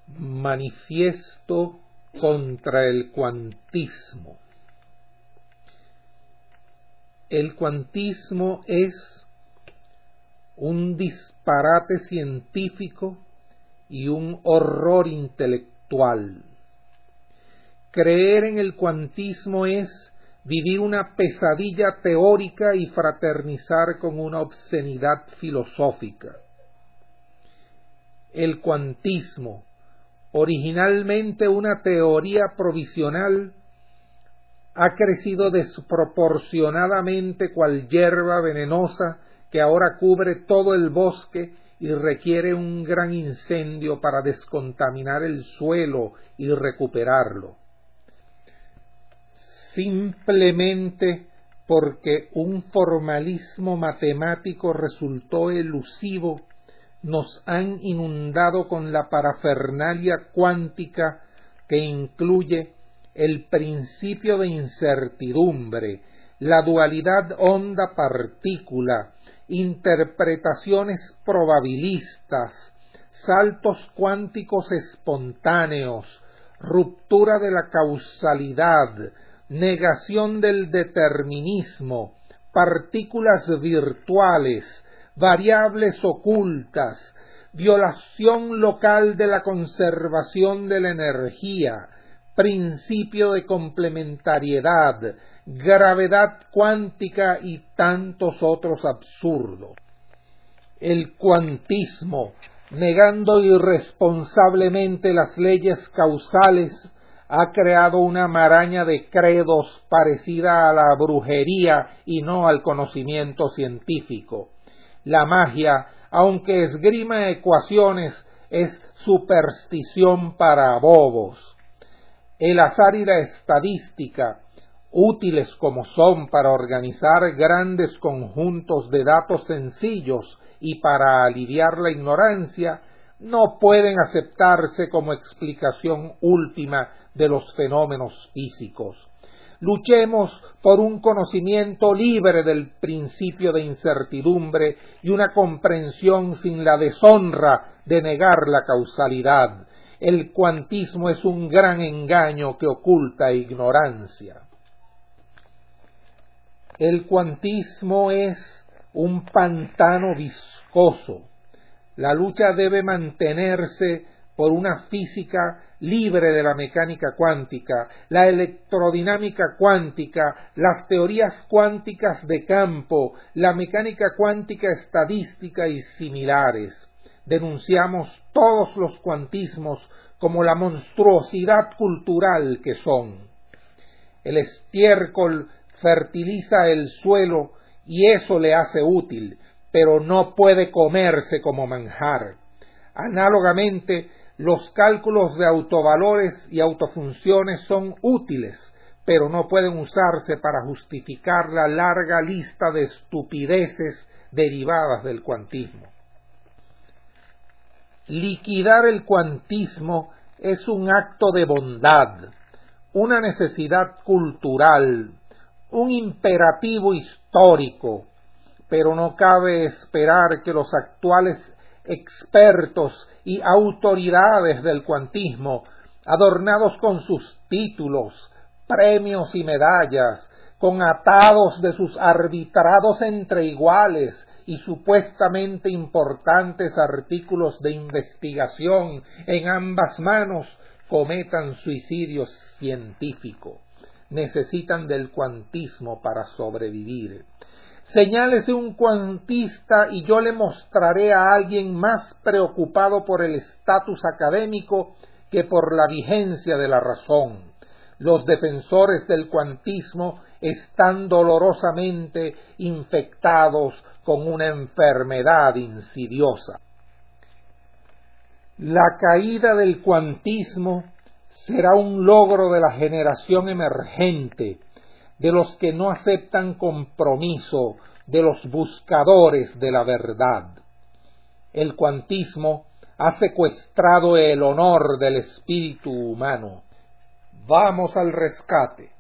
Manifiesto contra el cuantismo. El cuantismo es un disparate científico y un horror intelectual. Creer en el cuantismo es vivir una pesadilla teórica y fraternizar con una obscenidad filosófica. El cuantismo, originalmente una teoría provisional, ha crecido desproporcionadamente cual hierba venenosa que ahora cubre todo el bosque y requiere un gran incendio para descontaminar el suelo y recuperarlo. Simplemente porque un formalismo matemático resultó elusivo, nos han inundado con la parafernalia cuántica que incluye el principio de incertidumbre, la dualidad onda-partícula, interpretaciones probabilistas, saltos cuánticos espontáneos, ruptura de la causalidad, negación del determinismo, partículas virtuales, variables ocultas, violación local de la conservación de la energía, principio de complementariedad, gravedad cuántica y tantos otros absurdos. El cuantismo, negando irresponsablemente las leyes causales, ha creado una maraña de credos parecida a la brujería y no al conocimiento científico. La magia, aunque esgrima ecuaciones, es superstición para bobos. El azar y la estadística, útiles como son para organizar grandes conjuntos de datos sencillos y para aliviar la ignorancia, no pueden aceptarse como explicación última de los fenómenos físicos. Luchemos por un conocimiento libre del principio de incertidumbre y una comprensión sin la deshonra de negar la causalidad. El cuantismo es un gran engaño que oculta ignorancia. El cuantismo es un pantano viscoso. La lucha debe mantenerse por una física libre de la mecánica cuántica, la electrodinámica cuántica, las teorías cuánticas de campo, la mecánica cuántica estadística y similares. Denunciamos todos los cuantismos como la monstruosidad cultural que son. El estiércol fertiliza el suelo y eso le hace útil, pero no puede comerse como manjar. Análogamente, los cálculos de autovalores y autofunciones son útiles, pero no pueden usarse para justificar la larga lista de estupideces derivadas del cuantismo. Liquidar el cuantismo es un acto de bondad, una necesidad cultural, un imperativo histórico, pero no cabe esperar que los actuales expertos y autoridades del cuantismo, adornados con sus títulos, premios y medallas, con atados de sus arbitrados entre iguales y supuestamente importantes artículos de investigación en ambas manos, cometan suicidio científico. Necesitan del cuantismo para sobrevivir. Señálese un cuantista y yo le mostraré a alguien más preocupado por el estatus académico que por la vigencia de la razón. Los defensores del cuantismo están dolorosamente infectados con una enfermedad insidiosa. La caída del cuantismo será un logro de la generación emergente, de los que no aceptan compromiso, de los buscadores de la verdad. El cuantismo ha secuestrado el honor del espíritu humano. Vamos al rescate.